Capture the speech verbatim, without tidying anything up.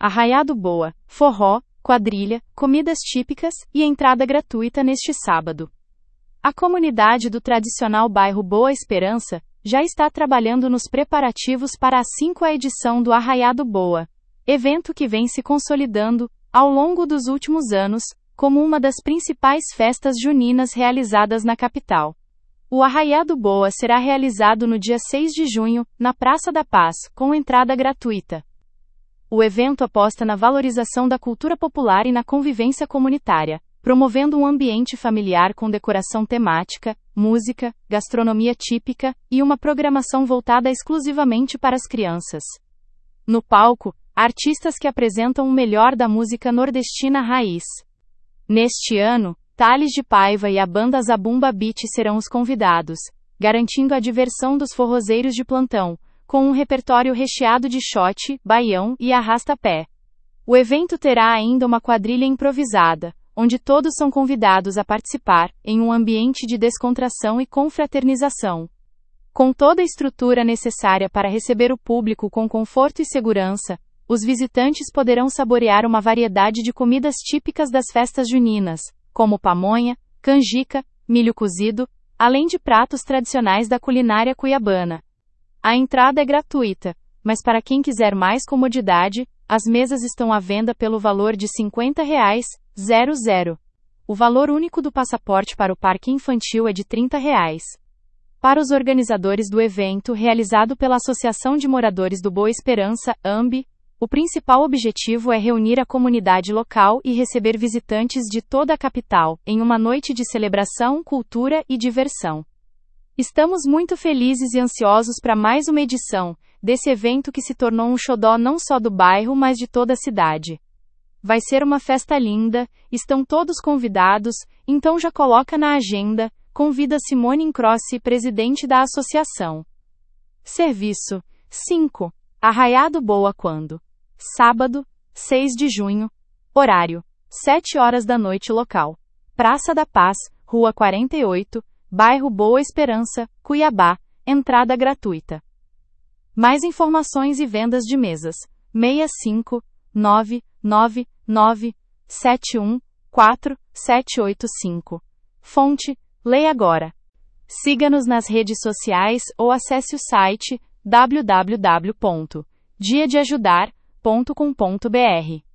Arraiado Boa, forró, quadrilha, comidas típicas e entrada gratuita neste sábado. A comunidade do tradicional bairro Boa Esperança já está trabalhando nos preparativos para a cinquta edição do Arraiado Boa, evento que vem se consolidando, ao longo dos últimos anos, como uma das principais festas juninas realizadas na capital. O Arraiado Boa será realizado no dia seis de junho, na Praça da Paz, com entrada gratuita. O evento aposta na valorização da cultura popular e na convivência comunitária, promovendo um ambiente familiar com decoração temática, música, gastronomia típica e uma programação voltada exclusivamente para as crianças. No palco, artistas que apresentam o melhor da música nordestina raiz. Neste ano, Thales de Paiva e a banda Zabumba Beat serão os convidados, garantindo a diversão dos forrozeiros de plantão, com um repertório recheado de shot, baião e arrasta-pé. O evento terá ainda uma quadrilha improvisada, onde todos são convidados a participar, em um ambiente de descontração e confraternização. Com toda a estrutura necessária para receber o público com conforto e segurança, os visitantes poderão saborear uma variedade de comidas típicas das festas juninas, como pamonha, canjica, milho cozido, além de pratos tradicionais da culinária cuiabana. A entrada é gratuita, mas para quem quiser mais comodidade, as mesas estão à venda pelo valor de cinquenta reais. O valor único do passaporte para o parque infantil é de trinta reais. Para os organizadores do evento realizado pela Associação de Moradores do Boa Esperança, A M B, o principal objetivo é reunir a comunidade local e receber visitantes de toda a capital, em uma noite de celebração, cultura e diversão. Estamos muito felizes e ansiosos para mais uma edição desse evento que se tornou um xodó não só do bairro, mas de toda a cidade. Vai ser uma festa linda, estão todos convidados, então já coloca na agenda, convida Simone Incrossi, presidente da associação. Serviço cinco. Arraiado Boa quando? Sábado, seis de junho. Horário: sete horas da noite local. Praça da Paz, Rua quarenta e oito, Bairro Boa Esperança, Cuiabá. Entrada gratuita. Mais informações e vendas de mesas: seis cinco nove nove nove sete um quatro sete oito cinco. Fonte: Lê Agora. Siga-nos nas redes sociais ou acesse o site w w w ponto dia de ajudar ponto com ponto b r.